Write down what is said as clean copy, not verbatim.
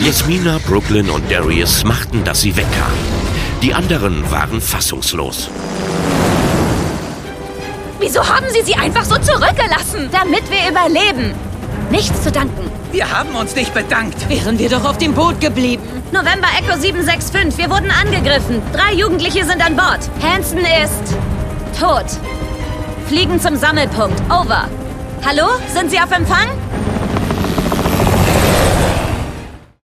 Jasmina, Brooklyn und Darius machten, dass sie wegkamen. Die anderen waren fassungslos. Wieso haben Sie sie einfach so zurückgelassen? Damit wir überleben. Nichts zu danken. Wir haben uns nicht bedankt. Wären wir doch auf dem Boot geblieben. November Echo 765, wir wurden angegriffen. 3 Jugendliche sind an Bord. Hansen ist tot. Fliegen zum Sammelpunkt. Over. Hallo? Sind Sie auf Empfang?